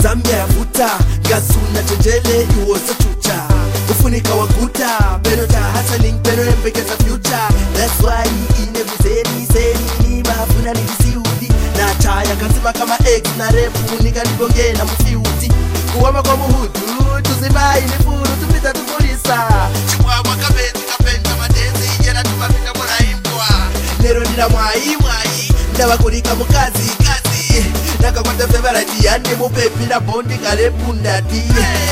Zambia yavuta gasuna chenjele iwosa chucha ufunika wakuta beno ta hustling beno embekeza future. That's why inebuzeni seni mafuna nilisiudi na chaya kasima kama egg na refu nikanibonge na mfiuti kuwama kwa muhudu tuzibai nifuru tupita tufurisa chukwa wakabeti kapenda madezi yena tupapita mwana imbwa nero nina mwai ndawakulika mukazi kazi nakakwata favorite yane mupepi na bondi kale pundati.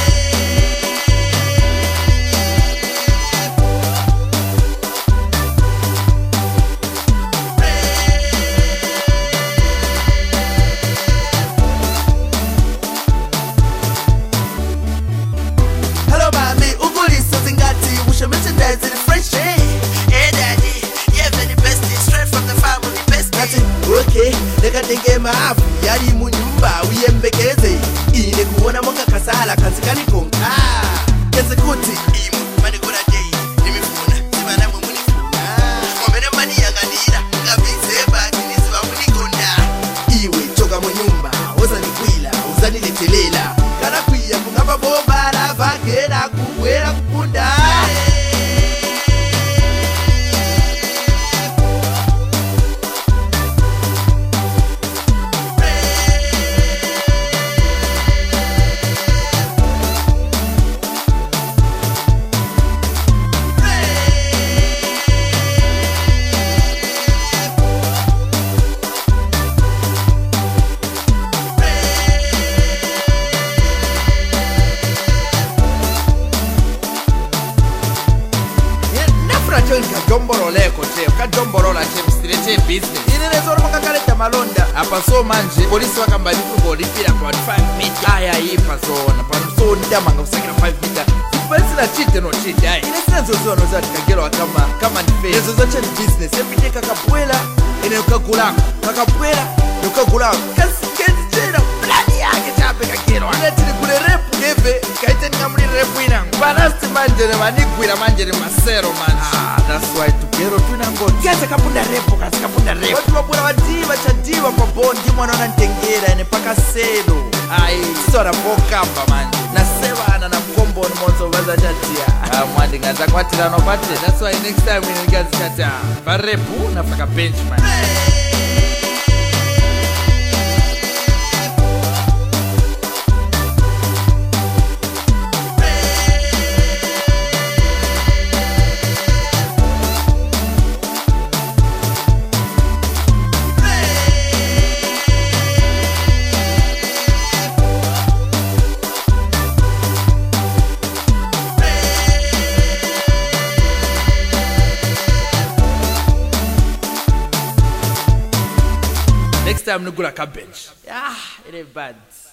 Neka tenge maafu yali munyumba uyembekeze ine kuona monga kasala kanzikani konka keze kuti imu mani kuna day nimefuna simana mwe munifuna mwamene mani yanganira ngabize baki nisiba munikonda iwe choka munyumba ozanikwila uzaniletelela kana kwiya kungaba bomba la vakera kuwera kupunda. Kajomboro leko che, kajomboro la che mstirete business. Ile zoro makakaleta malonda. Apa so manje, polisi wakamba nifu golipira kwa 5 meter. Aya ipa zona, pa so ndama ngakusakira 5 meter. Sipensi na cheat no cheat. Aya, ile sina zozo no zati kagero kama ni fair. Zozo cha business, everyday kakapwela, ine ukagulako. Kakapwela, ukagulako. Kesi jena, plani yake chape kagero. Ile tini kule repu neve, kaiteni ngamuli repu ina. Banasti manjere, maniguira manjere masero manje. That's why tukero tunango kiasi kapunda repo kasi kapunda repo watu wabura wadiva chadiva kwa bondi mwana ntengera ene paka selo ai sora bokamba manje naseba na mkombo ni monzo baza chatia mwandi ngaza kwatira no pate. That's why next time we ngazi chatia pa repo na paka bench man. Next time nugula ka bench. It ain't bad.